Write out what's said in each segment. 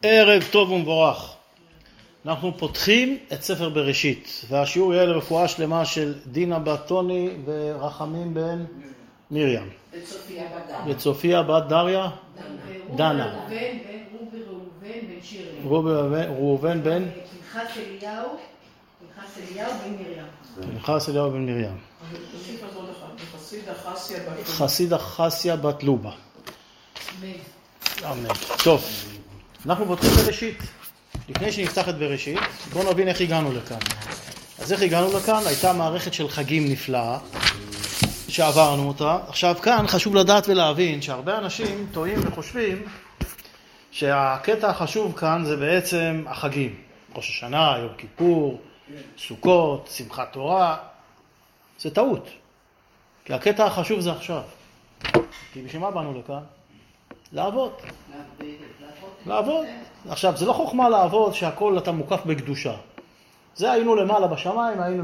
ערב טוב ומבורך. אנחנו פותחים את ספר בראשית, והשיעור יהיה לרפואה שלמה של דינה בת טוני ורחמים בן מרים. וצופיה בת דריה. דנה. ראובן בן פנחס אליהו בן מרים. חסידה חסיה בת לובה. אמן. טוב, אנחנו פותחים בראשית. לפני שנפתח את בראשית, בואו נבין איך הגענו לכאן. אז איך הגענו לכאן? הייתה מערכת של חגים נפלאה, שעברנו אותה. עכשיו כאן חשוב לדעת ולהבין שהרבה אנשים טועים וחושבים שהקטע החשוב כאן זה בעצם החגים. ראש השנה, יום כיפור, סוכות, שמחת תורה. זה טעות. כי הקטע החשוב זה עכשיו. כי בשביל מה באנו לכאן? לעבוד. לעבוד. עכשיו, זה לא חוכמה לעבוד שהכל אתה מוקף בקדושה. זה היינו למעלה בשמיים, היינו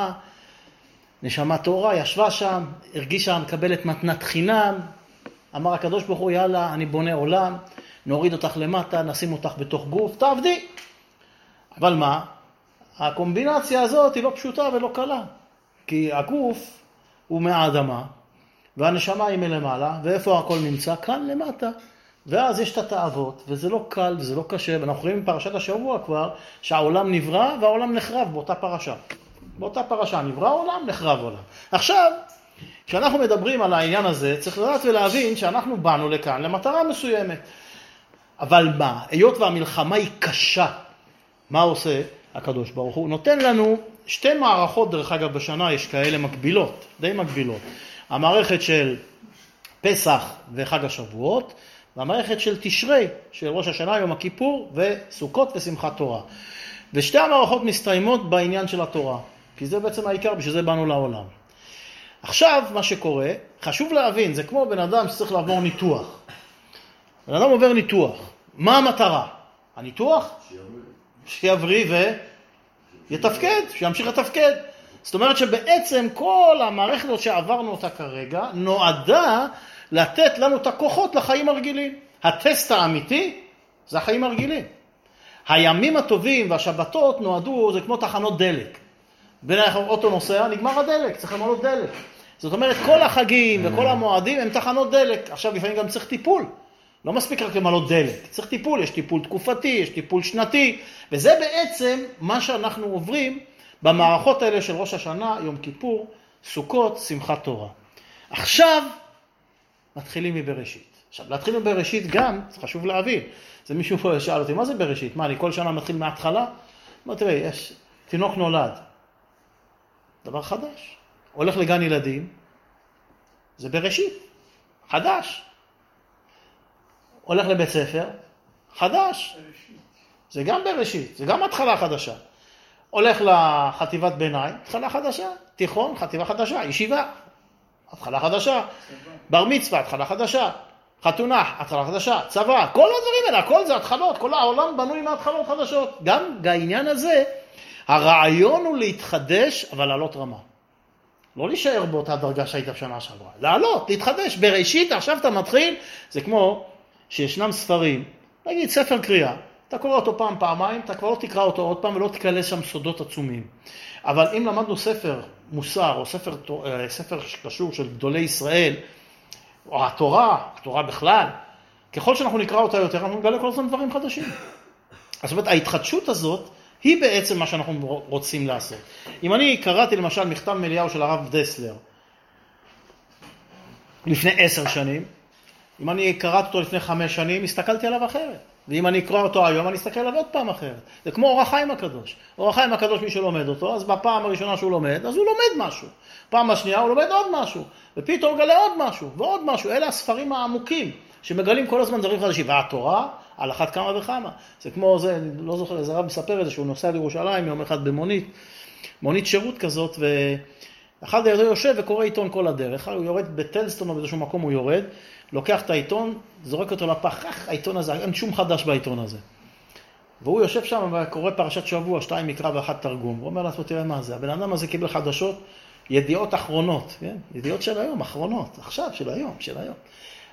נשמה תורה, ישבה שם, הרגישה מקבלת מתנת חינם. אמר הקדוש ברוך הוא, יאללה, אני בונה עולם, נוריד אותך למטה, נשים אותך בתוך גוף, תעבדי. אבל מה? הקומבינציה הזאת היא לא פשוטה ולא קלה. כי הגוף הוא מהאדמה, והנשמה היא מלמעלה, ואיפה הכל נמצא? כאן למטה. ואז יש את התאוות, וזה לא קל, וזה לא קשה, ואנחנו רואים בפרשת השבוע כבר, שהעולם נברא והעולם נחרב באותה פרשה. באותה פרשה נברא עולם, נחרב עולם. עכשיו, כשאנחנו מדברים על העניין הזה, צריך לדעת ולהבין שאנחנו באנו לכאן למטרה מסוימת. אבל מה? היות והמלחמה היא קשה, מה עושה הקדוש ברוך הוא? נותן לנו שתי מערכות, דרך אגב בשנה יש כאלה מקבילות, די מקבילות. המערכת של פסח וחג השבועות, והמערכת של תשרי, של ראש השנה, יום הכיפור, וסוכות ושמחת תורה. ושתי המערכות מסתיימות בעניין של התורה, כי זה בעצם העיקר, בשביל זה באנו לעולם. עכשיו, מה שקורה, חשוב להבין, זה כמו בן אדם שצריך לעבור ניתוח. בן אדם עובר ניתוח. מה המטרה? הניתוח? שיבריא ויתפקד, שימשיך לתפקד. זאת אומרת שבעצם כל המערכת הזאת שעברנו אותה כרגע, נועדה לתת לנו את הכוחות לחיים הרגילים. הטסט האמיתי זה החיים הרגילים. הימים הטובים והשבתות נועדו, זה כמו תחנות דלק. בין האוטו נוסע, נגמר הדלק, צריך למלות דלק. זאת אומרת, כל החגים וכל המועדים הם תחנות דלק. עכשיו לפעמים גם צריך טיפול. לא מספיק רק למלות דלק. צריך טיפול, יש טיפול תקופתי, יש טיפול שנתי. וזה בעצם מה שאנחנו עוברים במערכות האלה של ראש השנה, יום כיפור, סוכות, שמחת תורה. עכשיו מתחילים מבראשית. עכשיו, להתחיל מבראשית גם, זה חשוב להבין. זה מישהו פה שאל אותי, מה זה בראשית? מה, אני כל שנה מתחיל מההתחלה? מה, תראה, יש תינוק נולד. דבר חדש. הולך לגן ילדים, זה בראשית. חדש. הולך לבית ספר, חדש. זה גם בראשית, זה גם התחלה חדשה. הולך לחטיבת ביניים, התחלה חדשה. תיכון, חטיבה חדשה. ישיבה, התחלה חדשה. בר מצווה, התחלה חדשה. חתונה, התחלה חדשה. צבא, כל הדברים האלה, הכל זה התחלות. כל העולם בנוי מהתחלות חדשות. גם בעניין הזה, הרעיון הוא להתחדש, אבל לעלות רמה. לא להישאר באותה דרגה שהיית בשנה שעברה. לעלות, להתחדש. בראשית, עכשיו אתה מתחיל, זה כמו שישנם ספרים, נגיד ספר קריאה. אתה קורא אותו פעם, פעמיים, אתה כבר לא תקרא אותו עוד פעם ולא תקלה שם סודות עצומים. אבל אם למדנו ספר מוסר או ספר קשור של גדולי ישראל, או התורה בכלל, ככל שאנחנו נקרא אותה יותר, אנחנו נגלה כל הזמן דברים חדשים. זאת אומרת, ההתחדשות הזאת היא בעצם מה שאנחנו רוצים לעשות. אם אני קראתי למשל מכתב מאליהו של הרב דסלר, לפני 10 שנים, אם אני קראתי אותו לפני 5 שנים, הסתכלתי עליו אחרת. ואם אני אקרא אותו היום, אני אסתכל עליו עוד פעם אחרת. זה כמו אור החיים הקדוש. אור החיים הקדוש, מי שלומד אותו, אז בפעם הראשונה שהוא לומד, אז הוא לומד משהו. פעם השנייה הוא לומד עוד משהו. ופתאום הוא גלה עוד משהו, ועוד משהו. אלה הספרים העמוקים, שמגלים כל הזמן דברים חדשים. והתורה, על אחת כמה וכמה. זה כמו זה, אני לא זוכר, איזה רב מספר את זה, שהוא נוסע לירושלים יום אחד מונית שירות כזאת, ואחד הידו יושב וקורא עיתון כל הדרך. הוא יורד בטלסטון או באיזשהו מקום הוא יורד, לוקח את העיתון, זורק אותו לפח, העיתון הזה, אין שום חדש בעיתון הזה. והוא יושב שם וקורא פרשת שבוע, 2 מקרא ו1 תרגום. הוא אומר לעצמו, תראה מה זה, הבן אדם הזה קיבל חדשות, ידיעות אחרונות, כן? ידיעות של היום, אחרונות, עכשיו, של היום.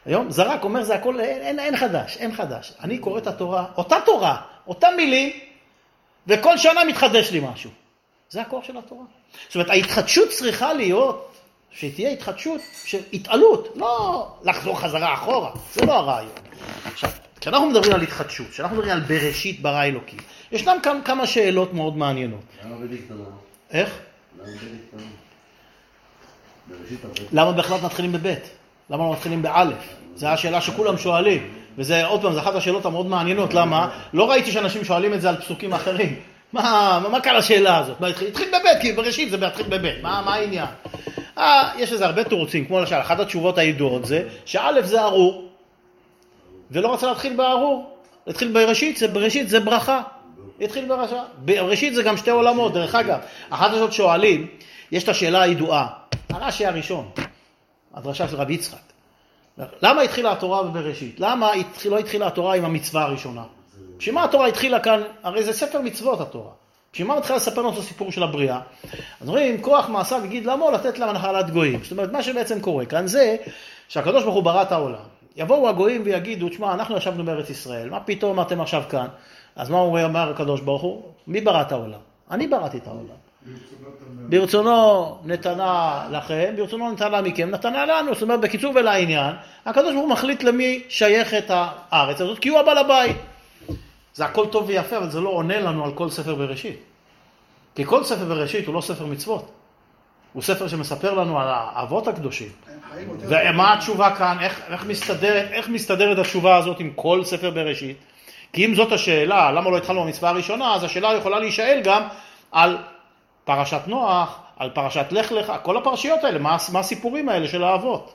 היום זרק אומר זה הכל, אין חדש, אין חדש. אני קורא את התורה, אותה מילים, וכל שנה מתחדש לי משהו. זה הכוח של התורה. זאת אומרת, ההתחדשות צריכה להיות, שתהיה התחדשות של התעלות, לא לחזור חזרה אחורה, זה לא הרעיון. עכשיו, כשאנחנו מדברים על התחדשות, כשאנחנו מדברים על בראשית ברא אלוקים, ישנם כמה שאלות מאוד מעניינות. למה בדיוק קטנה? איך? למה בדיוק קטנה? בראשית הבית. למה בכלל מתחילים בבית? למה לא מתחילים באלף? זו השאלה שכולם שואלים. וזה, עוד פעם, זו אחת השאלות המאוד מעניינות. למה? לא ראיתי שאנשים שואלים את זה על פסוקים אחרים. מה קרה השאלה הזאת? התחיל בבית, כי בראשית זה מתחיל בבית. מה העניין? יש לזה הרבה תירוצים, כמו למשל, אחת התשובות הידועות זה, שא' זה ארור, ולא רצה להתחיל בארור. להתחיל בראשית זה ברכה. התחיל ברשע. בראשית זה גם שתי עולמות, דרך אגב. אחת הזאת שואלים, יש את השאלה הידועה. הרש"י הראשון, הדרשה של רבי יצחק. למה התחילה התורה בראשית? למה לא התחילה התורה עם המצווה הראשונה? בשביל מה התורה התחילה כאן? הרי זה ספר מצוות התורה. בשביל מה התחילה לספר לנו את הסיפור של הבריאה? אז אומרים, כוח מעשיו יגיד למה לתת לה נחלת גויים. זאת אומרת, מה שבעצם קורה כאן זה שהקדוש ברוך הוא ברא את העולם. יבואו הגויים ויגידו, תשמע, אנחנו ישבנו בארץ ישראל, מה פתאום אתם עכשיו כאן? אז מה הוא אומר הקדוש ברוך הוא? מי ברא את העולם? אני בראתי את העולם. ברצונו נתנה לכם, ברצונו נתנה מכם, נתנה לנו. זאת אומרת, בקיצור ולעניין, הקדוש ברוך הוא מחליט למי שייך את הארץ הזאת, כי הוא הבעל הבית. זה הכל טוב ויפה, אבל זה לא עונה לנו על כל ספר בראשית. כי כל ספר בראשית הוא לא ספר מצוות. הוא ספר שמספר לנו על האבות הקדושים. ומה התשובה כאן? איך מסתדרת התשובה הזאת עם כל ספר בראשית? כי אם זאת השאלה, למה לא התחלנו במצווה הראשונה, אז השאלה יכולה להישאל גם על פרשת נוח, על פרשת לך לך, כל הפרשיות האלה, מה הסיפורים האלה של האבות?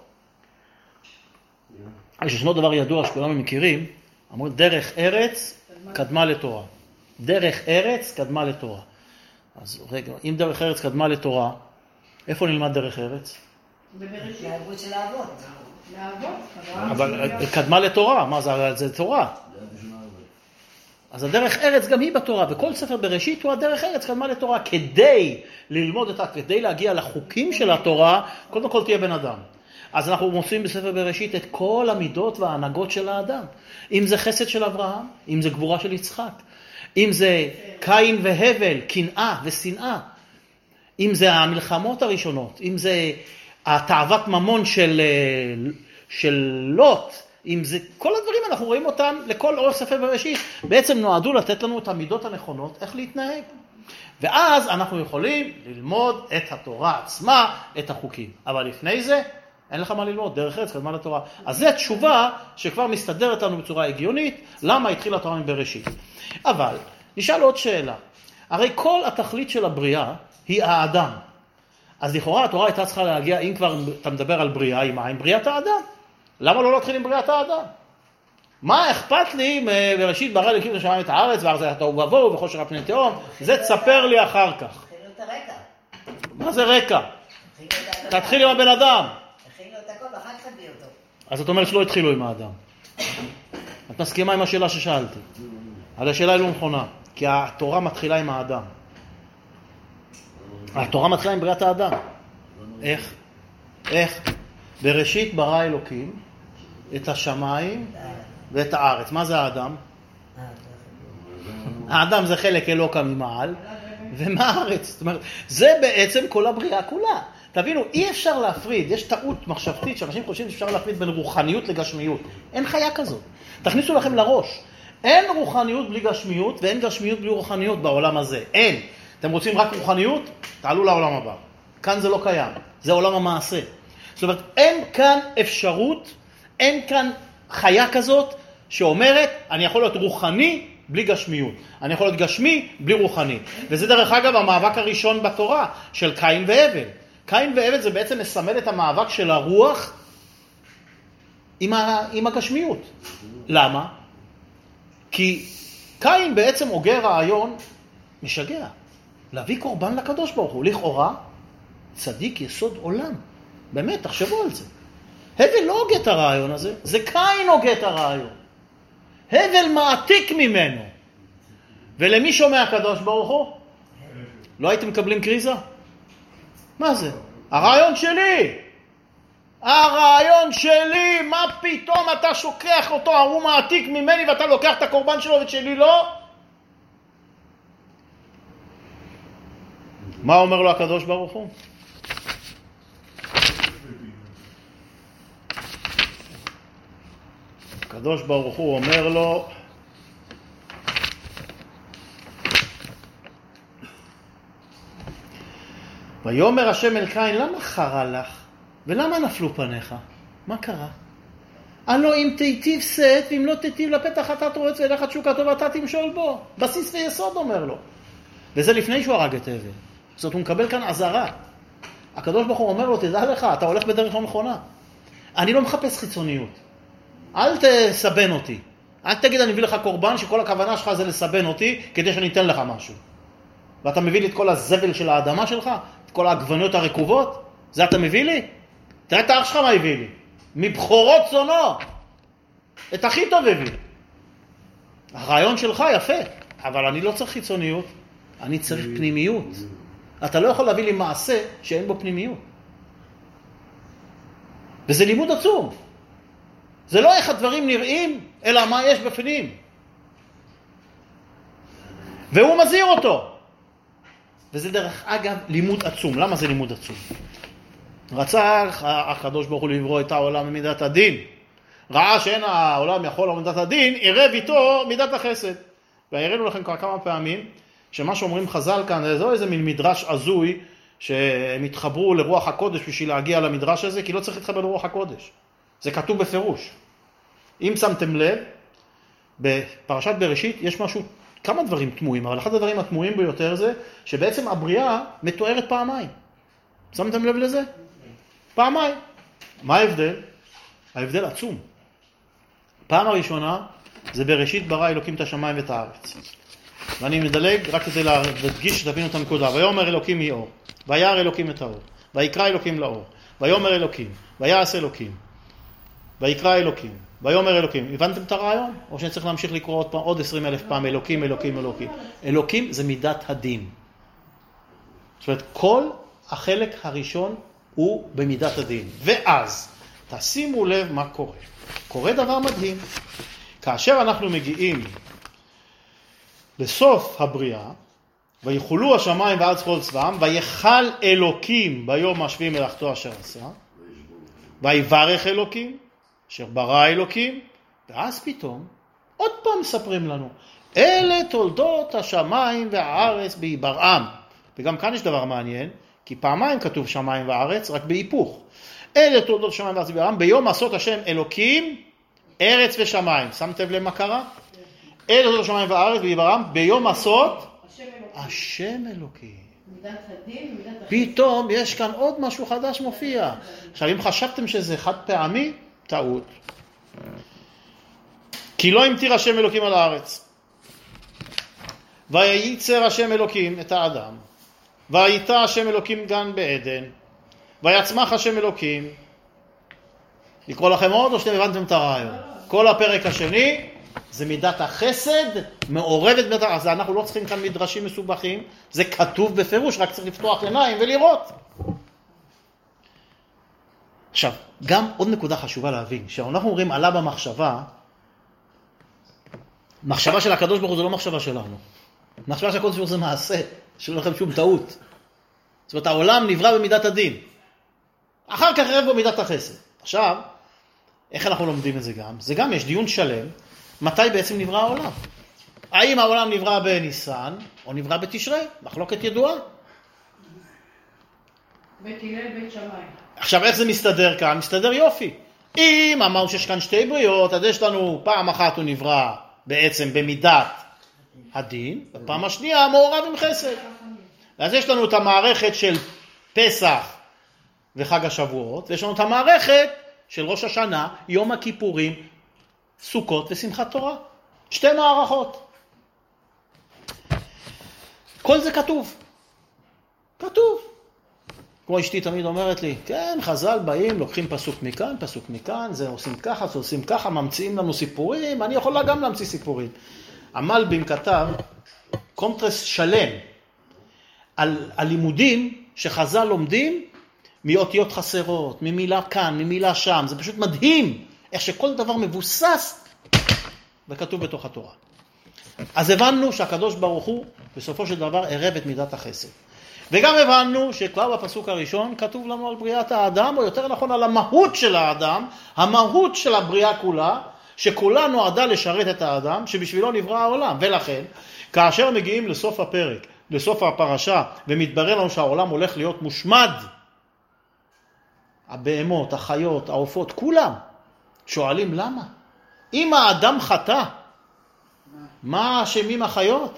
ישנו דבר ידוע שכולנו מכירים, אמרו דרך ארץ קדמה לתורה. דרך ארץ קדמה לתורה. אז רגע, אם דרך ארץ קדמה לתורה, איפה נלמד דרך ארץ? להרבות של האבות. אבל קדמה לתורה, מה זה תורה? אז הדרך ארץ גם היא בתורה, וכל ספר בראשית הוא הדרך ארץ קדמה לתורה. כדי ללמוד כדי להגיע לחוקים של התורה, קודם כל תהיה בן אדם. אז אנחנו מוצאים בספר בראשית את כל המידות וההנהגות של האדם. אם זה חסד של אברהם, אם זה גבורה של יצחק, אם זה קין והבל, קנאה ושנאה, אם זה המלחמות הראשונות, אם זה התאוות ממון של לוט, אם זה כל הדברים אנחנו רואים אותם לכל אורך ספר בראשית, בעצם נועדו לתת לנו את המידות הנכונות איך להתנהג. ואז אנחנו יכולים ללמוד את התורה עצמה, את החוקים. אבל לפני זה אין לך מה ללמוד, דרך ארץ קדמה לתורה. אז זו תשובה שכבר מסתדרת לנו בצורה הגיונית, למה התחילה התורה מבראשית. אבל נשאל עוד שאלה, הרי כל התכלית של הבריאה היא האדם. אז לכאורה התורה הייתה צריכה להגיע, אם כבר אתה מדבר על בריאה, עם בריאת האדם. למה לא להתחיל עם בריאת האדם? מה אכפת לי בראשית ברא אלוקים את השמיים ואת הארץ, והארץ הייתה תוהו ובוהו וחושך על פני תהום? זה תספר לי אחר כך. הכינו את הרקע. מה זה רקע? תתחיל עם הבן אדם. הכינו את הכל ואחר כך תביא אותו. אז את אומרת שלא התחילו עם האדם. את מסכימה עם השאלה ששאלתי. אבל השאלה היא לא נכונה, כי התורה מתחילה עם האדם. התורה מתחילה עם בריאת האדם. איך? בראשית ברא אלוקים את השמיים ואת הארץ. מה זה האדם? האדם זה חלק אלוקה ממעל, ומה הארץ? זאת אומרת, זה בעצם כל הבריאה כולה. תבינו, אי אפשר להפריד, יש טעות מחשבתית שאנשים חושבים שאפשר להפריד בין רוחניות לגשמיות. אין חיה כזאת. תכניסו לכם לראש. אין רוחניות בלי גשמיות, ואין גשמיות בלי רוחניות בעולם הזה. אין. אתם רוצים רק רוחניות? תעלו לעולם הבא. כאן זה לא קיים. זה עולם המעשה. זאת אומרת, אין כאן אפשרות, אין כאן חיה כזאת שאומרת, אני יכול להיות רוחני בלי גשמיות. אני יכול להיות גשמי בלי רוחני. וזה דרך אגב המאבק הראשון בתורה של קין והבל. קין והבל זה בעצם מסמל את המאבק של הרוח עם הגשמיות. למה? כי קין בעצם הוגה רעיון משגע. להביא קורבן לקדוש ברוך הוא. לכאורה, צדיק יסוד עולם. באמת, תחשבו על זה. הבל לא הוגה את הרעיון הזה, זה קין הוגה את הרעיון. הבל מעתיק ממנו. ולמי שומע הקדוש ברוך הוא? לא הייתם מקבלים קריזה? מה זה? הרעיון שלי. הרעיון שלי, מה פתאום אתה שוכח אותו, הוא מעתיק ממני ואתה לוקח את הקורבן שלו ושלי לא? מה אומר לו הקדוש ברוך הוא? הקדוש ברוך הוא אומר לו, ויאמר השם אל קין, למה חרה לך? ולמה נפלו פניך? מה קרה? הלא אם תיטיב שאת, ואם לא תיטיב לפתח אתה תורץ ואליך תשוקה טובה אתה תמשול בו. בסיס ויסוד אומר לו. וזה לפני שהוא הרג את הבל. זאת אומרת, הוא מקבל כאן עזרה. הקדוש ברוך הוא אומר לו, תדע לך, אתה הולך בדרך לא נכונה. אני לא מחפש חיצוניות. אל תסבן אותי. אל תגיד אני מביא לך קורבן שכל הכוונה שלך זה לסבן אותי כדי שאני אתן לך משהו. ואתה מביא לי את כל הזבל של האדמה שלך, את כל העגבניות הרקובות, זה אתה מביא לי? תראה את האח שלך מה הביא לי. מבחורות צונו. את הכי טוב הביא. הרעיון שלך יפה, אבל אני לא צריך חיצוניות, אני צריך פנימיות. אתה לא יכול להביא לי מעשה שאין בו פנימיות. וזה לימוד עצום. זה לא איך הדברים נראים, אלא מה יש בפנים. והוא מזהיר אותו. וזה דרך אגב לימוד עצום. למה זה לימוד עצום? רצה הקדוש ברוך הוא לברוא את העולם במידת הדין. ראה שאין העולם יכול במידת הדין, עירב איתו מידת החסד. והראינו לכם כבר כמה פעמים, שמה שאומרים חז"ל כאן, זה לא איזה מין מדרש עזוי, שהם התחברו לרוח הקודש בשביל להגיע למדרש הזה, כי לא צריך להתחבר לרוח הקודש. זה כתוב בפירוש. אם שמתם לב, בפרשת בראשית יש משהו, כמה דברים תמוהים, אבל אחד הדברים התמוהים ביותר זה, שבעצם הבריאה מתוארת פעמיים. שמתם לב לזה? פעמיים. מה ההבדל? ההבדל עצום. פעם הראשונה, זה בראשית ברא אלוקים את השמיים ואת הארץ. ואני מדלג רק כדי להדגיש שתבינו את הנקודה. ויאמר אלוקים יהי אור, וירא אלוקים את האור, ויקרא אלוקים לאור, ויאמר אלוקים, ויעש אלוקים, ויקרא אלוקים, ויאמר אלוקים. הבנתם את הרעיון? או שאני צריך להמשיך לקרוא עוד פעם, עוד 20,000 פעם, אלוקים, אלוקים, אלוקים. אלוקים זה מידת הדין. זאת אומרת, כל החלק הראשון הוא במידת הדין. ואז, תשימו לב מה קורה. קורה דבר מדהים. כאשר אנחנו מגיעים לסוף הבריאה, ויחולו השמיים וארץ כל צבאם, ויחל אלוקים ביום השביעי מלאכתו אשר עשה, ויברך אלוקים, אשר ברא אלוקים, ואז פתאום, עוד פעם מספרים לנו, אלה תולדות השמיים והארץ בהיברעם. וגם כאן יש דבר מעניין, כי פעמיים כתוב שמיים וארץ, רק בהיפוך. אלה תולדות השמיים והארץ בהיברעם, ביום עשות השם אלוקים, ארץ ושמיים. שמתם לב מה קרה? אלה תולדות השמיים והארץ בהיברעם, ביום עשות השם אלוקים. מידת הדין, מידת החסד. פתאום יש כאן עוד משהו חדש מופיע. עכשיו אם חשבתם שזה חד פעמי, טעות. כי לא המטיר השם אלוקים על הארץ. וייצר השם אלוקים את האדם. וייטע השם אלוקים גן בעדן. ויצמח השם אלוקים. לקרוא לכם עוד או שאתם הבנתם את הרעיון? כל הפרק השני זה מידת החסד מעורבת מידת, אז אנחנו לא צריכים כאן מדרשים מסובכים, זה כתוב בפירוש, רק צריך לפתוח עיניים ולראות. עכשיו, גם עוד נקודה חשובה להבין, שאנחנו אומרים עלה במחשבה, מחשבה של הקדוש ברוך הוא זה לא מחשבה שלנו. מחשבה של הקדוש ברוך הוא זה מעשה, שלא לכם שום טעות. זאת אומרת, העולם נברא במידת הדין. אחר כך ערב בו מידת החסד. עכשיו, איך אנחנו לומדים את זה גם? זה גם יש דיון שלם, מתי בעצם נברא העולם? האם העולם נברא בניסן, או נברא בתשרי? מחלוקת ידועה. בית הלל, בית שמיים. עכשיו, איך זה מסתדר כאן? מסתדר יופי. אם אמרנו שיש כאן שתי בריאות, אז יש לנו פעם אחת הוא נברא בעצם במידת הדין, ופעם השנייה מעורב עם חסד. אז יש לנו את המערכת של פסח וחג השבועות, ויש לנו את המערכת של ראש השנה, יום הכיפורים, סוכות ושמחת תורה. שתי מערכות. כל זה כתוב. כתוב. כמו אשתי תמיד אומרת לי, כן, חז"ל באים, לוקחים פסוק מכאן, פסוק מכאן, זה עושים ככה, זה עושים ככה, ממציאים לנו סיפורים, אני יכולה גם להמציא סיפורים. המלבים כתב קונטרס שלם על הלימודים שחז"ל לומדים מאותיות חסרות, ממילה כאן, ממילה שם. זה פשוט מדהים איך שכל דבר מבוסס וכתוב בתוך התורה. אז הבנו שהקדוש ברוך הוא בסופו של דבר ערב את מידת החסד. וגם הבנו שכבר בפסוק הראשון כתוב לנו על בריאת האדם, או יותר נכון על המהות של האדם, המהות של הבריאה כולה, שכולה נועדה לשרת את האדם, שבשבילו נברא העולם. ולכן, כאשר מגיעים לסוף הפרק, לסוף הפרשה, ומתברר לנו שהעולם הולך להיות מושמד, הבהמות, החיות, העופות, כולם, שואלים למה? אם האדם חטא, מה אשמים החיות?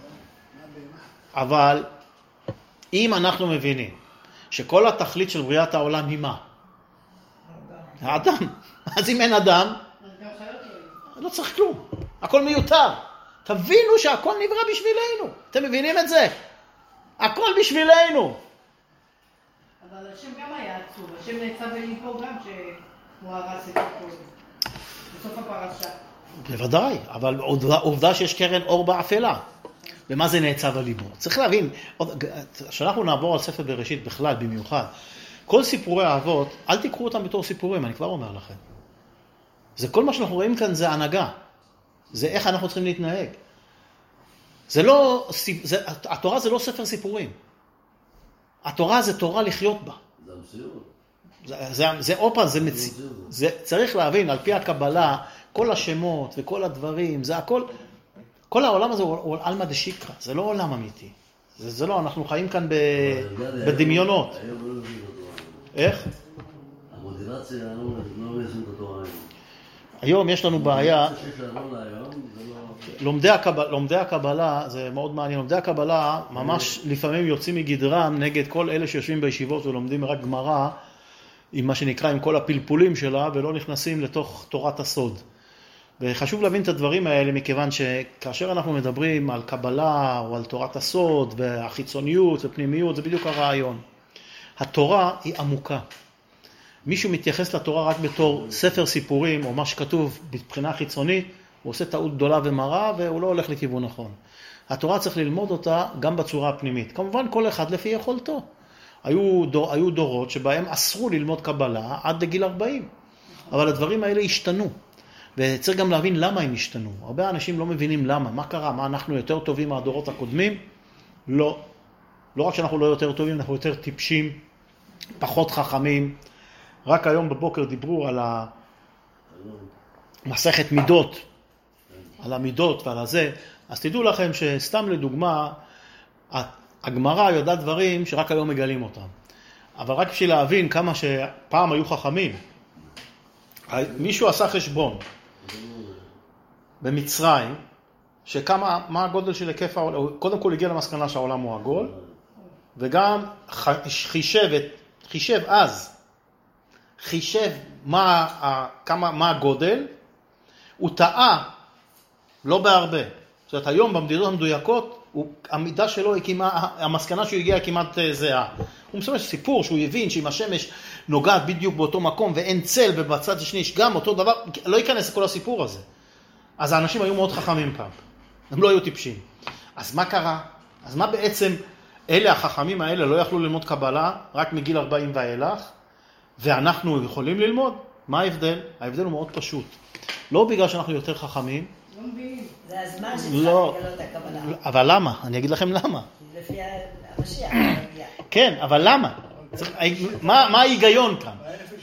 אבל אם אנחנו מבינים שכל התכלית של בריאת העולם היא מה? האדם. אז אם אין אדם, לא צריך כלום. הכל מיותר. תבינו שהכל נברא בשבילנו. אתם מבינים את זה? הכל בשבילנו. אבל השם גם היה עצוב. השם נעצב בליבו גם שהוא הרס את הכל. בסוף הפרשה. בוודאי, אבל עובדה שיש קרן אור באפלה. ומה זה נעצב על ליבו? צריך להבין, כשאנחנו נעבור על ספר בראשית בכלל, במיוחד, כל סיפורי האבות, אל תקחו אותם בתור סיפורים, אני כבר אומר לכם. זה כל מה שאנחנו רואים כאן זה הנהגה. זה איך אנחנו צריכים להתנהג. זה לא, התורה זה לא ספר סיפורים. התורה זה תורה לחיות בה. זה המציאות. זה אופן, זה צריך להבין, על פי הקבלה, כל השמות וכל הדברים, זה הכל, כל העולם הזה הוא אלמא דשיקרא, זה לא עולם אמיתי. זה לא, אנחנו חיים כאן בדמיונות. איך? המוטיבציה לא מיישם את התורה היום. היום יש לנו בעיה, לומדי הקבלה, זה מאוד מעניין, לומדי הקבלה ממש לפעמים יוצאים מגדרם נגד כל אלה שיושבים בישיבות ולומדים רק גמרא, עם מה שנקרא, עם כל הפלפולים שלה, ולא נכנסים לתוך תורת הסוד. וחשוב להבין את הדברים האלה, מכיוון שכאשר אנחנו מדברים על קבלה או על תורת הסוד והחיצוניות ופנימיות, זה בדיוק הרעיון. התורה היא עמוקה. מישהו מתייחס לתורה רק בתור ספר סיפורים, או מה שכתוב מבחינה חיצונית, הוא עושה טעות גדולה ומרה, והוא לא הולך לכיוון נכון. התורה צריך ללמוד אותה גם בצורה הפנימית. כמובן, כל אחד לפי יכולתו. היו דורות שבהם אסרו ללמוד קבלה עד לגיל 40. אבל הדברים האלה השתנו. וצריך גם להבין למה הם השתנו. הרבה אנשים לא מבינים למה. מה קרה? מה, אנחנו יותר טובים מהדורות הקודמים? לא. לא רק שאנחנו לא יותר טובים, אנחנו יותר טיפשים, פחות חכמים. רק היום בבוקר דיברו על מסכת מידות, על המידות ועל הזה. אז תדעו לכם שסתם לדוגמה, הגמרא יודעת דברים שרק היום מגלים אותם. אבל רק בשביל להבין כמה שפעם היו חכמים, מישהו עשה חשבון במצרים, מה הגודל של היקף העולם, קודם כל הגיע למסקנה שהעולם הוא עגול, וגם חישב מה הגודל, הוא טעה לא בהרבה. זאת אומרת, היום במדידות המדויקות, המידה שלו, המסקנה שהוא הגיע כמעט זהה. הוא מספר סיפור שהוא יבין שאם השמש נוגעת בדיוק באותו מקום ואין צל ובצד השני יש גם אותו דבר, לא ייכנס לכל הסיפור הזה. אז האנשים היו מאוד חכמים פעם. הם לא היו טיפשים. אז מה קרה? אז מה בעצם אלה החכמים האלה לא יכלו ללמוד קבלה רק מגיל 40 ואילך, ואנחנו יכולים ללמוד? מה ההבדל? ההבדל הוא מאוד פשוט. לא בגלל שאנחנו יותר חכמים. זה הזמן שצריך לא. לגלות הקבלה. אבל למה? אני אגיד לכם למה. לפי המשיח. כן, אבל למה? מה ההיגיון כאן?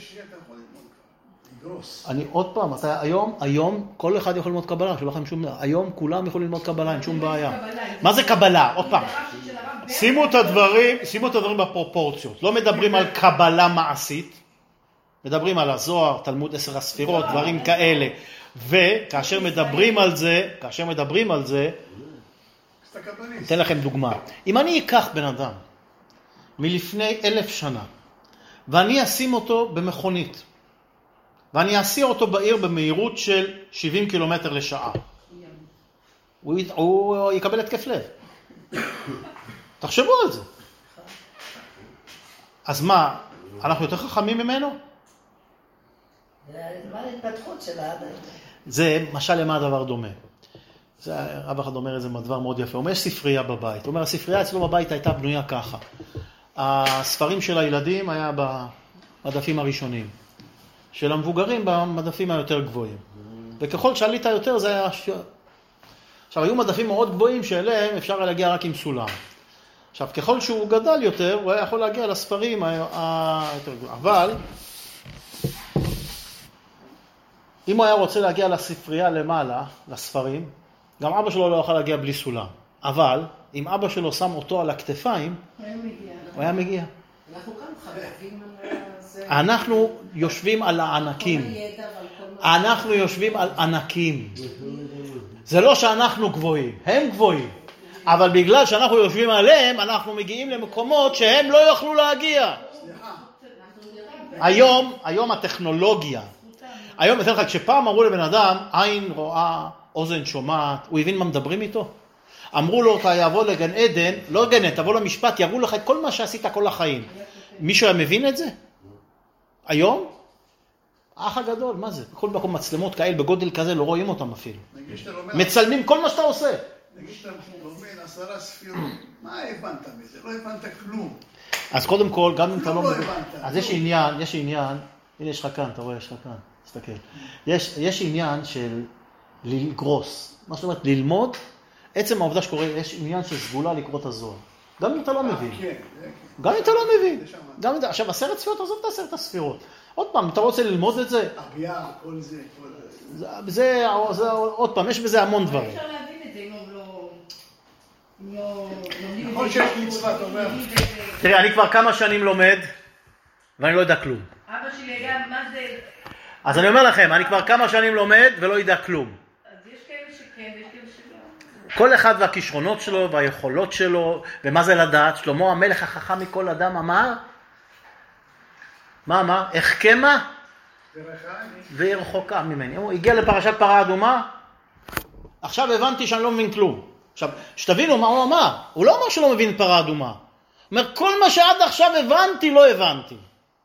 אני עוד פעם, היום כל אחד יכול ללמוד קבלה, שלא לכם שום דבר. היום כולם יכולים ללמוד קבלה, אין שום בעיה. מה זה קבלה? עוד פעם. שימו את הדברים בפרופורציות. לא מדברים על קבלה מעשית, מדברים על הזוהר, תלמוד 10 הספירות, דברים כאלה. וכאשר מדברים על זה, אתן לכם דוגמה. אם אני אקח בן אדם מלפני 1000 שנה, ואני אשים אותו במכונית, ואני אסיר אותו בעיר במהירות של 70 קילומטר לשעה, הוא יקבל התקף לב. תחשבו על זה. אז מה, אנחנו יותר חכמים ממנו? זה הזמן ההתפתחות של האדם. זה משל למה הדבר דומה. רב אחד אומר איזה דבר מאוד יפה. הוא אומר, יש ספרייה בבית. הוא אומר, הספרייה אצלו בבית הייתה בנויה ככה. הספרים של הילדים היה במדפים הראשונים. של המבוגרים במדפים היותר גבוהים. וככל שעלית יותר זה היה... עכשיו, היו מדפים מאוד גבוהים שאליהם אפשר להגיע רק עם סולם. עכשיו, ככל שהוא גדל יותר, הוא היה יכול להגיע לספרים היותר גבוהים. אבל, אם הוא היה רוצה להגיע לספרייה למעלה, לספרים, גם אבא שלו לא יכול להגיע בלי סולם. אבל, אם אבא שלו שם אותו על הכתפיים, הוא היה מגיע. אנחנו כאן חייבים על זה. אנחנו יושבים על הענקים. אנחנו יושבים על ענקים. זה לא שאנחנו גבוהים, הם גבוהים. אבל בגלל שאנחנו יושבים עליהם, אנחנו מגיעים למקומות שהם לא יוכלו להגיע. היום הטכנולוגיה. היום, אתן לך, כשפעם אמרו לבן אדם, עין רואה, אוזן שומעת, הוא הבין מה מדברים איתו? אמרו לו, אתה יבוא לגן עדן, לא גן עדן, תבוא למשפט, יראו לך את כל מה שעשית כל החיים. מישהו היה מבין את זה? היום? האח הגדול, מה זה? בכל מקום מצלמות כאלה, בגודל כזה, לא רואים אותם אפילו. מצלמים כל מה שאתה עושה. נגיד שאתה לומד 10 ספירות, מה הבנת מזה? לא הבנת כלום. אז קודם כל, גם אם אתה לא... לא הבנת. אז יש עניין, הנה יש לך כאן, אתה רואה, יש לך כאן, תסתכל. יש עניין של לגרוס. מה זאת אומרת, ללמוד, עצם העובדה שקורה, יש עניין של סגולה לקרוא את הזוהר. גם אם אתה לא מבין. גם אם אתה לא מבין. עכשיו, 10 ספירות, עזוב את 10 הספירות. עוד פעם, אתה רוצה ללמוד את זה? אבייר, כל זה. זה, עוד פעם, יש בזה המון דברים. אפשר להבין את זה אם לא... נכון שיש מצווה, אתה אומר. תראה, אני כבר כמה שנים לומד, ואני לא יודע כלום. אבא שלי היה, מה זה... אז אני אומר לכם, אני כבר כמה שנים לומד ולא יודע כלום. אז יש כאלה שכן ויש כאלה שלא. כל אחד והכישרונות שלו והיכולות שלו, ומה זה לדעת? שלמה המלך החכם מכל אדם אמר, מה אמר? החכמה והיא רחוקה ממני. הוא הגיע לפרשת פרה אדומה, עכשיו הבנתי שאני לא מבין כלום. עכשיו, שתבינו מה הוא אמר. הוא לא אמר שלא מבין את פרה אדומה. הוא אומר, כל מה שעד עכשיו הבנתי, לא הבנתי.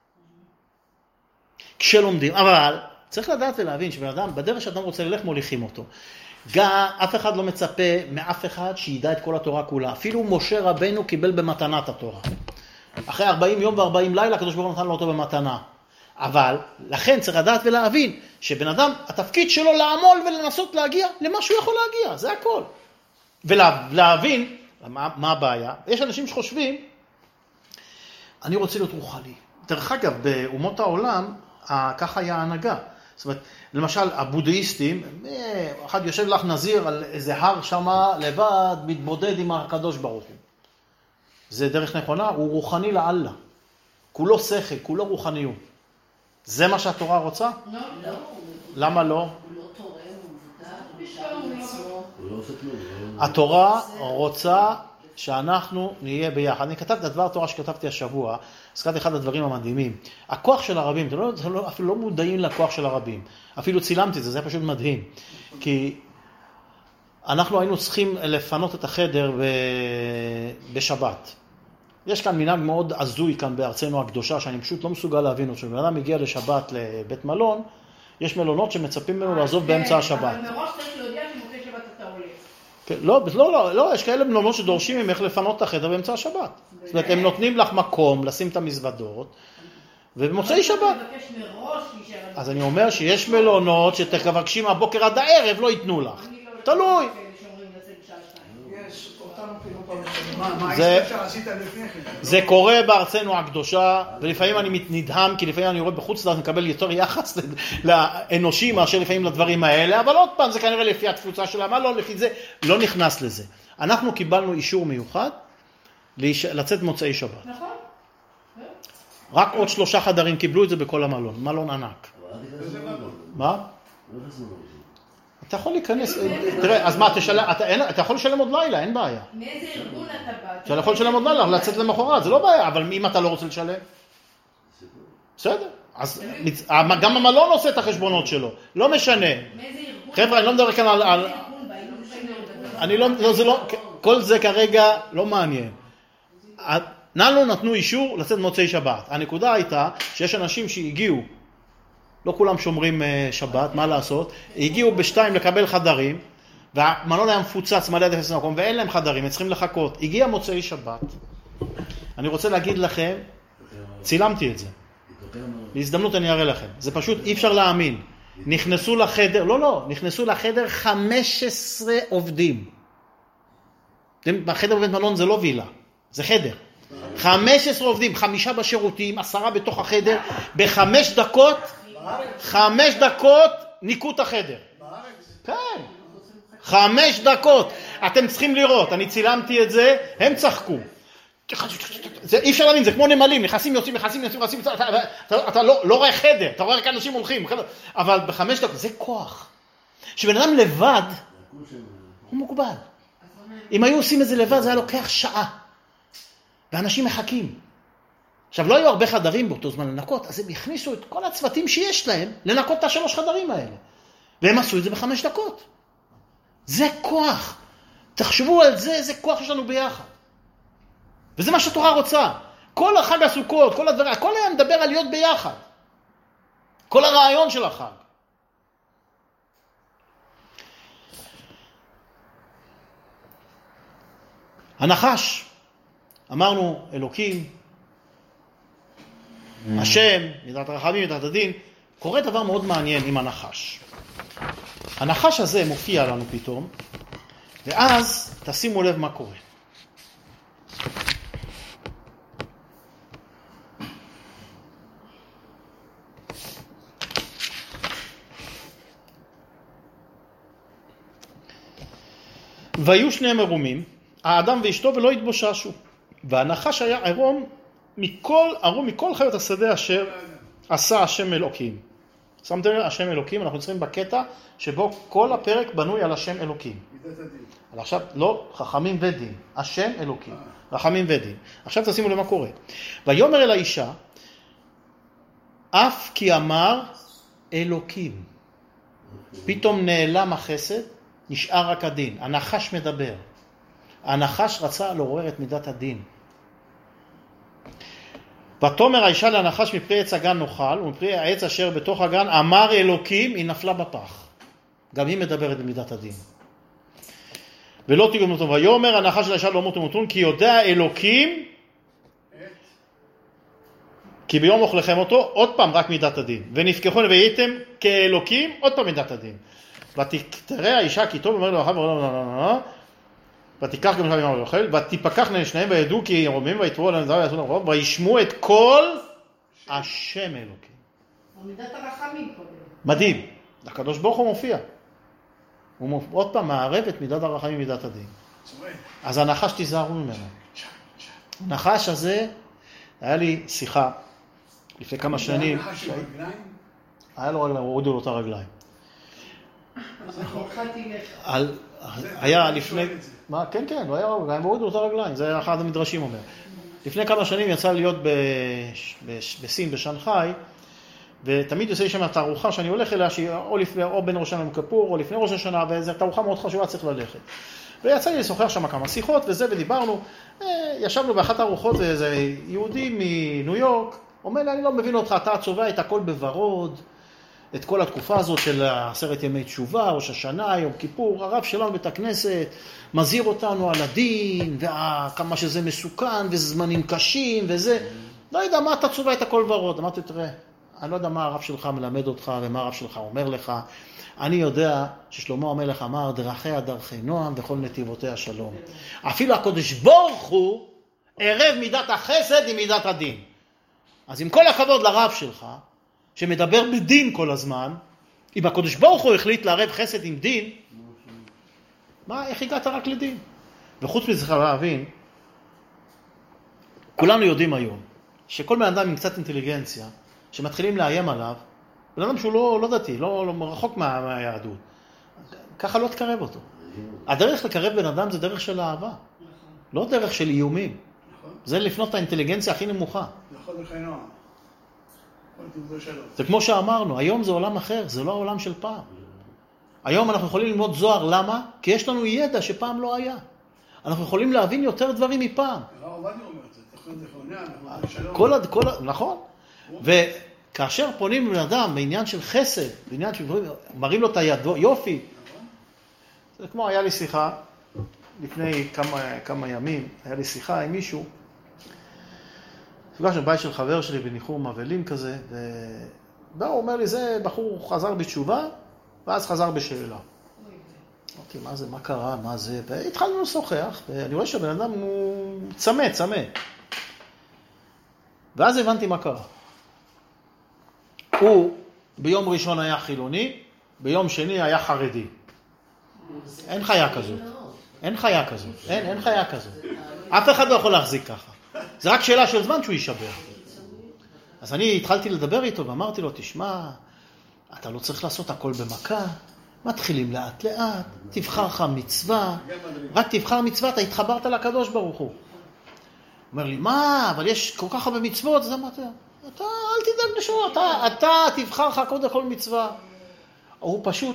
כשלומדים. אבל צריך לדעת ולהבין שבן אדם, בדרך שאדם רוצה ללך, מוליכים אותו. גם אף אחד לא מצפה מאף אחד שידע את כל התורה כולה. אפילו משה רבנו קיבל במתנת התורה. אחרי 40 יום ו40 לילה, הקדוש ברוך הוא נתן לו אותו במתנה. אבל, לכן צריך לדעת ולהבין, שבן אדם, התפקיד שלו לעמול ולנסות להגיע למה שהוא יכול להגיע, זה הכל. ולהבין, מה הבעיה? יש אנשים שחושבים, אני רוצה להיות רוחני. דרך אגב, באומות העולם, ככה היה ההנהגה. זאת אומרת, למשל, הבודהיסטים, אחד יושב לך נזיר על איזה הר שמה, לבד, מתבודד עם הקדוש ברוך הוא. זה דרך נכונה, הוא רוחני לאללה. כולו שכל, כולו רוחניות. זה מה שהתורה רוצה? לא. למה לא? הוא לא תורם, הוא מבודד, הוא נשאר בעצמו. התורה רוצה שאנחנו נהיה ביחד. אני כתבתי את דבר התורה שכתבתי השבוע, הזכרתי אחד הדברים המדהימים. הכוח של הרבים, אתם אפילו לא מודעים לכוח של הרבים. אפילו צילמתי את זה, זה היה פשוט מדהים. כי אנחנו היינו צריכים לפנות את החדר בשבת. יש כאן מנהג מאוד עזוי כאן בארצנו הקדושה, שאני פשוט לא מסוגל להבין אותו. כשבן אדם מגיע לשבת לבית מלון, יש מלונות שמצפים ממנו לעזוב באמצע השבת. אבל מראש צריך להודיע שמוצאי שבת אתה הולך. לא, יש כאלה מלונות שדורשים ממך לפנות את החדר באמצע השבת. זאת אומרת, הם נותנים לך מקום לשים את המזוודות, ובמוצאי שבת. אז אני אומר שיש מלונות שתבקשים מהבוקר עד הערב, לא ייתנו לך. תלוי. זה קורה בארצנו הקדושה, ולפעמים אני נדהם, כי לפעמים אני רואה בחוץ לארץ מקבל יותר יחס לאנושי מאשר לפעמים לדברים האלה, אבל עוד פעם זה כנראה לפי התפוצה שלה, מה לא, לפי זה לא נכנס לזה. אנחנו קיבלנו אישור מיוחד לצאת מוצאי שבת. נכון. רק עוד 3 חדרים קיבלו את זה בכל המלון, מלון ענק. מה? אתה יכול להיכנס, תראה, אז מה, אתה יכול לשלם עוד לילה, אין בעיה. מאיזה ארגון אתה בא? אתה יכול לשלם עוד לילה, לצאת למחרת, זה לא בעיה, אבל אם אתה לא רוצה לשלם? בסדר. אז גם המלון עושה את החשבונות שלו, לא משנה. מאיזה ארגון? חבר'ה, אני לא מדבר כאן על... כל זה כרגע לא מעניין. לנו נתנו אישור לצאת מוצאי שבת. הנקודה הייתה שיש אנשים שהגיעו, לא כולם שומרים שבת, מה לעשות? הגיעו ב2 לקבל חדרים, והמלון היה מפוצץ מלא עד אפס מקום, ואין להם חדרים, הם צריכים לחכות. הגיע מוצאי שבת, אני רוצה להגיד לכם, צילמתי את זה. בהזדמנות אני אראה לכם. זה פשוט אי אפשר להאמין. נכנסו לחדר, נכנסו לחדר 15 עובדים. בחדר בבית מלון זה לא וילה, זה חדר. 15 עובדים, 5 בשירותים, 10 בתוך החדר, ב5 דקות, 5 דקות ניקו את החדר. כן, 5 דקות. אתם צריכים לראות, אני צילמתי את זה, הם צחקו. זה אי אפשר להאמין, זה כמו נמלים, נכנסים, יוצאים, אתה לא רואה חדר, אתה רואה רק אנשים הולכים, אבל ב5 דקות, זה כוח. שבן אדם לבד, הוא מוגבל. אם היו עושים את זה לבד, זה היה לוקח שעה. ואנשים מחכים. עכשיו, לא היו הרבה חדרים באותו זמן לנקות, אז הם הכניסו את כל הצוותים שיש להם לנקות את 3 חדרים האלה. והם עשו את זה ב5 דקות. זה כוח. תחשבו על זה, זה כוח יש לנו ביחד. וזה מה שהתורה רוצה. כל החג הסוכות, כל הדברים, הכל היה מדבר על להיות ביחד. כל הרעיון של החג. הנחש, אמרנו אלוקים, השם, מידת הרחמים, מידת הדין, קורה דבר מאוד מעניין עם הנחש. הנחש הזה מופיע לנו פתאום, ואז תשימו לב מה קורה. והיו שניהם ערומים, האדם ואשתו, ולא התבוששו. והנחש היה ערום מכל חיות השדה אשר עשה השם אלוקים. שמתם לב, השם אלוקים, אנחנו צריכים בקטע שבו כל הפרק בנוי על השם אלוקים. אבל עכשיו, לא, חכמים ודין. השם אלוקים. רחמים ודין. עכשיו תשימו למה קורה. ויאמר אל האישה, אף כי אמר אלוקים. פתאום נעלם החסד, נשאר רק הדין. הנחש מדבר. הנחש רצה לעורר את מידת הדין. ותאמר האישה לנחש, מפרי עץ הגן נאכל, ומפרי העץ אשר בתוך הגן אמר אלוקים, היא נפלה בפח. גם היא מדברת במידת הדין. ולא תיגעו במותון. ויאמר הנחש לאישה לא מותו מותון, כי יודע אלוקים, כי ביום אוכלכם אותו, עוד פעם רק מידת הדין. ונפקחו והייתם כאלוקים, עוד פעם מידת הדין. ותראה האישה כי טוב, אומר לו, ותיקח גם שם יום האוכל, ותפקחנה לשניהם וידעו כי ירומים, ויתבואו להם זהו ויעשו להם רוב, וישמעו את כל השם אלוקים. מידת הרחמים קודם. מדהים. הקדוש ברוך הוא מופיע. הוא עוד פעם מערב את מידת הרחמים מידת הדין. אז הנחש תיזהרו ממנו. הנחש הזה, היה לי שיחה לפני כמה שנים. היה לו רגליים, הורידו לו את הרגליים. היה לפני, מה? כן, הוא היה רגליים, הורידו לו את הרגליים, זה אחד המדרשים אומר. לפני כמה שנים יצא להיות בסין, בשנגחאי, ותמיד יוצא לי שם התערוכה שאני הולך אליה, שהיא או בין ראש השנה ויום כיפור, או לפני ראש השנה, וזו תערוכה מאוד חשובה, צריך ללכת. ויצא לי לשוחח שם כמה שיחות, וזה, ודיברנו, ישבנו באחת הארוחות, זה יהודי מניו יורק, אומר לי, אני לא מבין אותך, אתה צובע את הכל בוורוד, את כל התקופה הזאת של 10 ימי תשובה, ראש השנה, יום כיפור, הרב שלנו בית הכנסת, מזהיר אותנו על הדין, וכמה שזה מסוכן, וזמנים קשים, וזה, לא יודע מה אתה צובע את הכל ורוד. אמרתי, תראה, אני לא יודע מה הרב שלך מלמד אותך, ומה הרב שלך אומר לך. אני יודע ששלמה המלך אמר, דרכיה דרכי נועם, וכל נתיבותיה שלום. אפילו הקדוש ברוך הוא, ערב מידת החסד עם מידת הדין. אז עם כל הכבוד לרב שלך, שמדבר בדין כל הזמן, אם הקדוש ברוך הוא החליט לערב חסד עם דין, איך הגעת רק לדין? וחוץ מזה להבין, כולנו יודעים היום, שכל בן אדם עם קצת אינטליגנציה, שמתחילים לאיים עליו, בן אדם שהוא לא דתי, לא רחוק מהיהדות, ככה לא תקרב אותו. הדרך לקרב בן אדם זה דרך של אהבה, לא דרך של איומים. זה לפנות את האינטליגנציה הכי נמוכה. זה כמו שאמרנו, היום זה עולם אחר, זה לא העולם של פעם. היום אנחנו יכולים ללמוד זוהר, למה? כי יש לנו ידע שפעם לא היה. אנחנו יכולים להבין יותר דברים מפעם. נכון. וכאשר פונים לבן אדם בעניין של חסד, בעניין של מראים לו את היופי, זה כמו היה לי שיחה, לפני כמה ימים, היה לי שיחה עם מישהו, נפגשנו בבית של חבר שלי בניחום אבלים כזה, והוא אומר לי, זה בחור חזר בתשובה, ואז חזר בשאלה. אמרתי, מה זה, מה קרה, מה זה? והתחלנו לשוחח, ואני רואה שהבן אדם הוא צמא. ואז הבנתי מה קרה. הוא ביום ראשון היה חילוני, ביום שני היה חרדי. אין חיה כזו. אין חיה כזו. אף אחד לא יכול להחזיק ככה. זה רק שאלה של זמן שהוא יישבר. אז אני התחלתי לדבר איתו ואמרתי לו, תשמע, אתה לא צריך לעשות הכל במכה, מתחילים לאט לאט, תבחר לך מצווה, רק תבחר מצווה, אתה התחברת לקדוש ברוך הוא. אומר לי, מה, אבל יש כל כך הרבה מצוות, אז אמרתי, אתה אל תדאג לשאול, אתה תבחר לך קודם כל מצווה. הוא פשוט,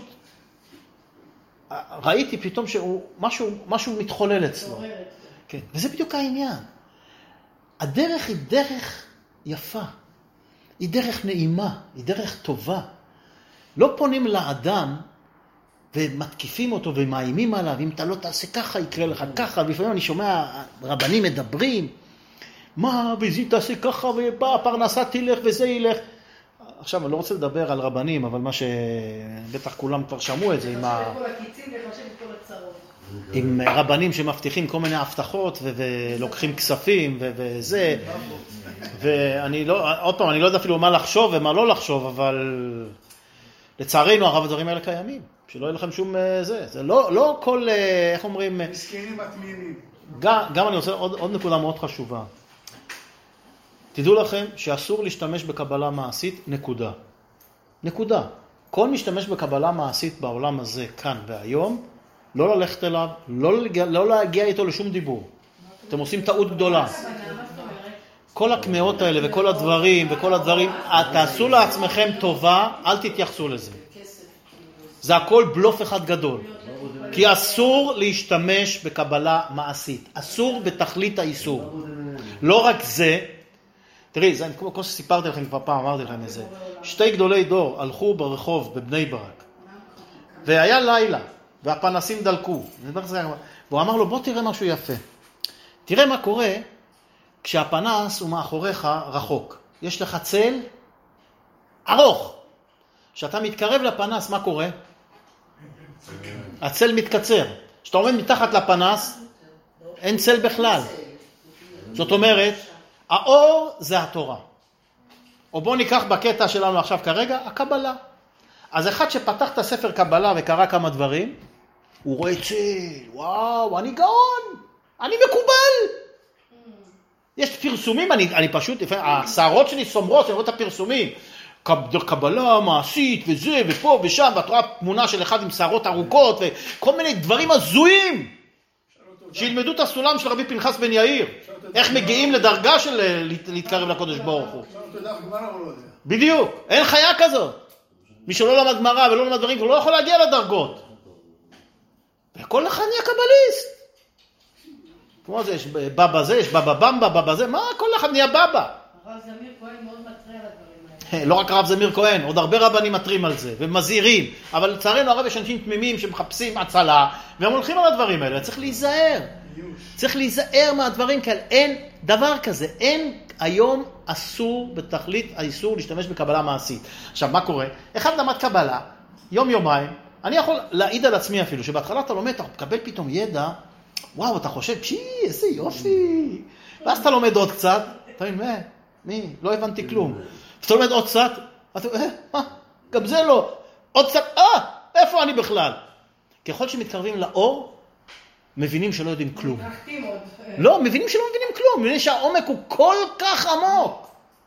ראיתי פתאום משהו מתחולל אצלו. כן, וזה בדיוק העניין. הדרך היא דרך יפה, היא דרך נעימה, היא דרך טובה. לא פונים לאדם ומתקיפים אותו ומאיימים עליו, אם אתה לא תעשה ככה, יקרה לך ככה, ולפעמים אני שומע רבנים מדברים, מה, וזה תעשה ככה, והפרנסה תלך וזה ילך. עכשיו, אני לא רוצה לדבר על רבנים, אבל מה שבטח כולם כבר שמעו את זה, עם רבנים שמבטיחים כל מיני הבטחות ולוקחים כספים וזה, ואני לא, עוד פעם, אני לא יודע אפילו מה לחשוב ומה לא לחשוב, אבל לצערנו הרב הדברים האלה קיימים, שלא יהיה לכם שום זה לא כל, איך אומרים, מסכנים מתמינים. גם אני רוצה עוד נקודה מאוד חשובה. תדעו לכם שאסור להשתמש בקבלה מעשית, נקודה. כל משתמש בקבלה מעשית בעולם הזה, כאן והיום, לא ללכת אליו, לא להגיע איתו לשום דיבור. אתם עושים טעות גדולה. כל הקמאות האלה וכל הדברים, תעשו לעצמכם טובה, אל תתייחסו לזה. זה הכל בלוף אחד גדול. כי אסור להשתמש בקבלה מעשית. אסור בתכלית האיסור. לא רק זה, תראי, זה כמו שסיפרתי לכם כבר פעם, אמרתי לכם את זה. 2 גדולי דור הלכו ברחוב בבני ברק. והיה לילה, והפנסים דלקו. והוא אמר לו, בוא תראה משהו יפה. תראה מה קורה כשהפנס הוא מאחוריך רחוק. יש לך צל ארוך. כשאתה מתקרב לפנס, מה קורה? הצל מתקצר. כשאתה עומד מתחת לפנס, אין צל בכלל. זאת אומרת, האור זה התורה. או בוא ניקח בקטע שלנו עכשיו כרגע, הקבלה. אז אחד שפתח את הספר קבלה וקרא כמה דברים, הוא רואה צל, וואו, אני גאון, אני מקובל. יש פרסומים, אני פשוט, השערות שלי סומרות, אני רואה את הפרסומים, קבלה מעשית וזה ופה ושם, ואת רואה תמונה של אחד עם שערות ארוכות וכל מיני דברים הזויים. שילמדו את הסולם של רבי פנחס בן יאיר, איך מגיעים לדרגה של להתקרב לקודש ברוך הוא. בדיוק, אין חיה כזאת. מי שלא למד גמרא ולא למד דברים, הוא לא יכול להגיע לדרגות. וכל אחד נהיה קבליסט. כמו זה, יש בבא זה, יש בבא במבה, בבא זה, מה? כל אחד נהיה בבא. הרב זמיר כהן מאוד מטרה על הדברים האלה. לא רק הרב זמיר כהן, עוד הרבה רבנים מטרים על זה, ומזהירים. אבל לצערנו הרב יש אנשים תמימים שמחפשים הצלה, והם הולכים על הדברים האלה. צריך להיזהר. צריך להיזהר מהדברים כאלה. אין דבר כזה. אין היום אסור בתכלית האיסור להשתמש בקבלה מעשית. עכשיו, מה קורה? אחד למד קבלה, יום-יומיים, אני יכול להעיד על עצמי אפילו, שבהתחלה אתה לומד, אתה מקבל פתאום ידע, וואו, אתה חושב, איזה יופי. ואז אתה לומד עוד קצת, אתה מבין, מי? לא הבנתי כלום. אתה לומד עוד קצת, אתה מה? גם זה לא. עוד קצת, איפה אני בכלל? ככל שמתקרבים לאור, מבינים שלא יודעים כלום. לא, מבינים שלא מבינים כלום. מבינים שהעומק הוא כל כך עמוק.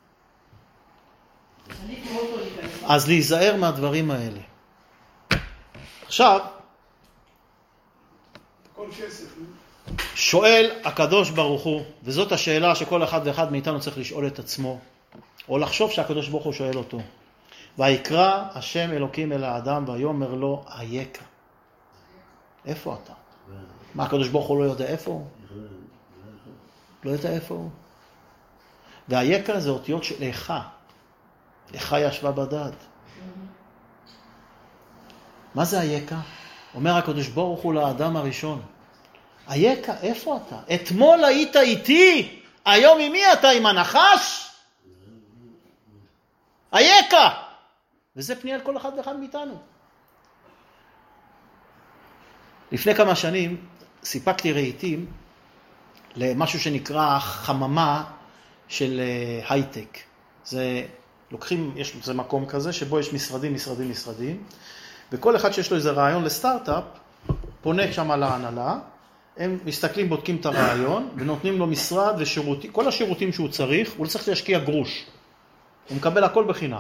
אז להיזהר מהדברים האלה. עכשיו, שואל הקדוש ברוך הוא, וזאת השאלה שכל אחד ואחד מאיתנו צריך לשאול את עצמו, או לחשוב שהקדוש ברוך הוא שואל אותו. ויקרא השם אלוקים אל האדם ויאמר לו, אייכה. איפה אתה? מה, הקדוש ברוך הוא לא יודע איפה הוא? לא יודע איפה הוא. והאייכה זה אותיות של איכה. איכה ישבה בדד. מה זה אייכה? אומר הקדוש ברוך הוא לאדם הראשון. אייכה, איפה אתה? אתמול היית איתי, היום עם מי אתה? עם הנחש? אייכה. וזה פנייה על כל אחד ואחד מאיתנו. לפני כמה שנים סיפקתי רהיטים למשהו שנקרא חממה של הייטק. זה לוקחים, זה מקום כזה שבו יש משרדים, וכל אחד שיש לו איזה רעיון לסטארט-אפ, פונה שם על ההנהלה, הם מסתכלים, בודקים את הרעיון, ונותנים לו משרד ושירותים, כל השירותים שהוא צריך, הוא לא צריך להשקיע גרוש. הוא מקבל הכל בחינם.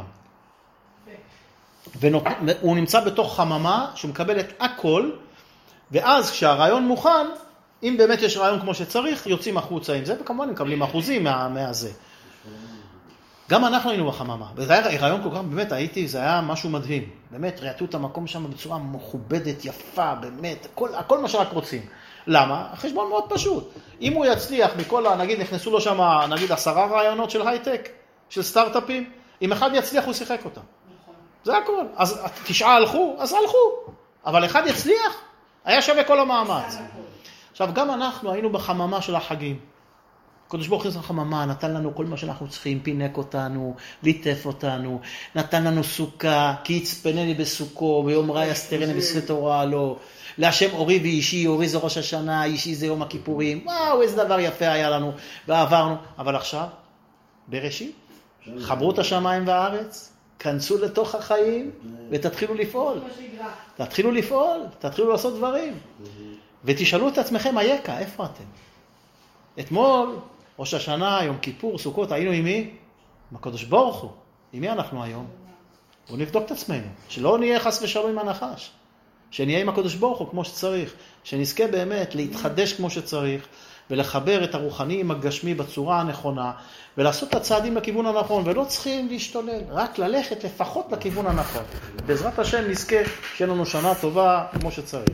והוא נמצא בתוך חממה שהוא מקבל את הכל, ואז כשהרעיון מוכן, אם באמת יש רעיון כמו שצריך, יוצאים החוצה עם זה, וכמובן מקבלים אחוזים מהזה. גם אנחנו היינו בחממה, וזה היה רעיון כל כך, באמת זה היה משהו מדהים. באמת, ראיתו את המקום שם בצורה מכובדת, יפה, באמת, הכל מה שרק רוצים. למה? החשבון מאוד פשוט. אם הוא יצליח מכל, נגיד, נכנסו לו שם, נגיד, 10 רעיונות של הייטק, של סטארט-אפים, אם אחד יצליח, הוא שיחק אותם. זה הכל. אז 9 הלכו, אז הלכו. אבל אחד יצליח, היה שווה כל המאמץ. עכשיו, גם אנחנו היינו בחממה של החגים. הקדוש ברוך הוא הכניס לחממה, נתן לנו כל מה שאנחנו צריכים, פינק אותנו, ליטף אותנו, נתן לנו סוכה, כי יצפנני בסוכו, ביום רע יסתרני בספר תורה, לא. להשם אורי ואישי, אורי זה ראש השנה, אישי זה יום הכיפורים. וואו, איזה דבר יפה היה לנו, ועברנו. אבל עכשיו, בראשית, חברו את השמיים והארץ, כנסו לתוך החיים, ותתחילו לפעול. תתחילו לעשות דברים. ותשאלו את עצמכם, אייכה, איפה אתם? אתמול, ראש השנה, יום כיפור, סוכות, היינו עם מי? עם הקדוש ברוך הוא. עם מי אנחנו היום? בואו נבדוק את עצמנו. שלא נהיה חס ושלום עם הנחש. שנהיה עם הקדוש ברוך הוא כמו שצריך. שנזכה באמת להתחדש כמו שצריך, ולחבר את הרוחני עם הגשמי בצורה הנכונה, ולעשות את הצעדים לכיוון הנכון, ולא צריכים להשתולל, רק ללכת לפחות לכיוון הנכון. בעזרת השם נזכה שיהיה לנו שנה טובה כמו שצריך.